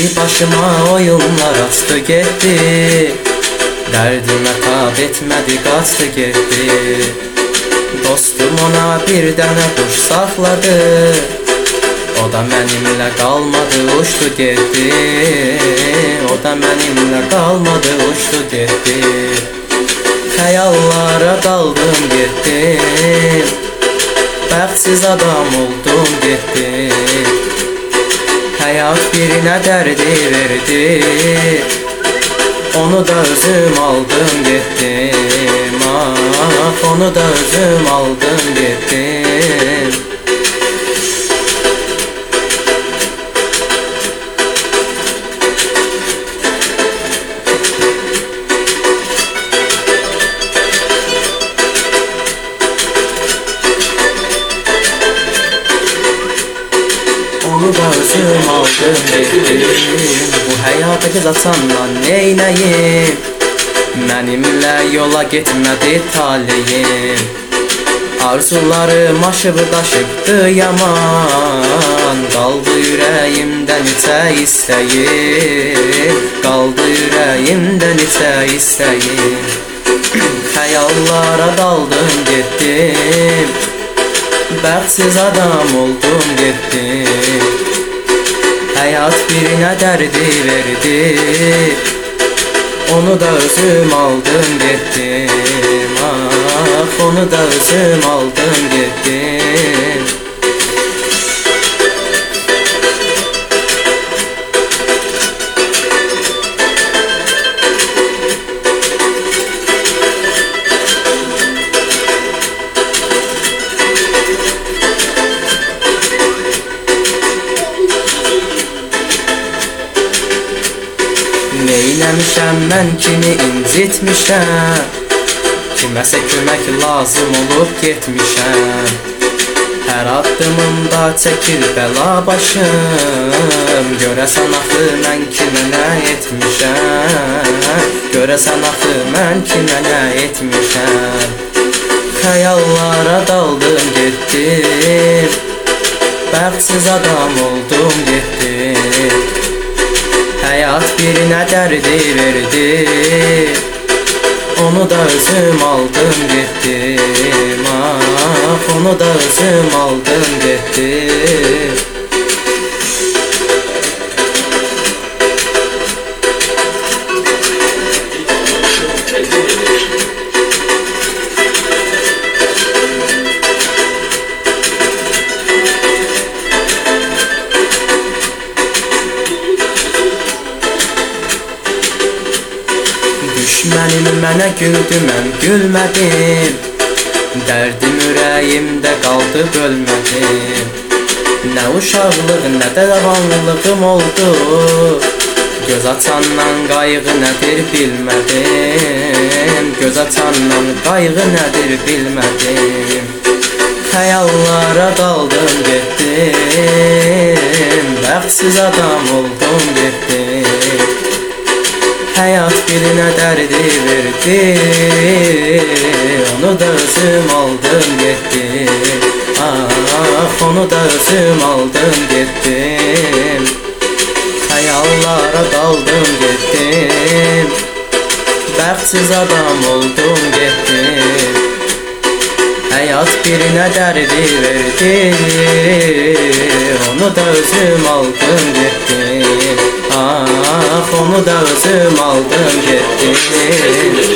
Kişi başıma oyunlar açtı gitti, dərdimə tab etmədi qaçdı getdi. Dostum ona bir dənə quş saxladı, o da mənimlə qalmadı uçdu getdi. O da mənimlə qalmadı uçdu getdi. Xəyallara daldım getdim, bəxtsiz adam oldum getdim. Həyat birinə dərdi verdi, onu da özüm aldım getdim. Ah, onu da özüm aldım getdim. Onu da özüm aldım getdim. Bu həyata göz açandan neynəyim? Mənimlə yola getmədi taleyim. Arzularım aşıb daşıbdı yaman, qaldı ürəyimdə neçə istəyim, qaldı ürəyimdə neçə istəyim. Xəyallara daldım getdim, bəxtsiz adam oldum getdim. Həyat birinə dərdi verdi, onu da özüm aldım getdim. Ah, onu da özüm aldım getdim. Neynəmişəm mən kimi incitmişəm, kiməsə kömək lazım olub getmişəm. Hər addımımda çəkir bəla başım, görəsən axı mən kimə nə etmişəm, görəsən axı mən kimə nə etmişəm. Xəyallara daldım getdim, bəxtsiz adam oldum getdim. Həyat birinə dərdi verdi, onu da özüm aldım getdim. Ah, onu da özüm aldım getdim. Düşmənim mənə güldü, mən gülmədim. Dərdim ürəyimdə qaldı, bölmədim. Nə uşaqlıq, nə də cavanlığım oldu, göz açandan qayğı nədir bilmədim. Göz açandan qayğı nədir bilmədim. Xəyallara daldım getdim, bəxtsiz adam oldum getdim. Həyat birinə dərdi verdi, onu da özüm aldım getdim. Ah, onu da özüm aldım getdim. Xəyallara daldım getdim, bəxtsiz adam oldum getdim. Həyat birinə dərdi verdi, onu da özüm aldım getdim. Ah, onu da özüm aldım getdim.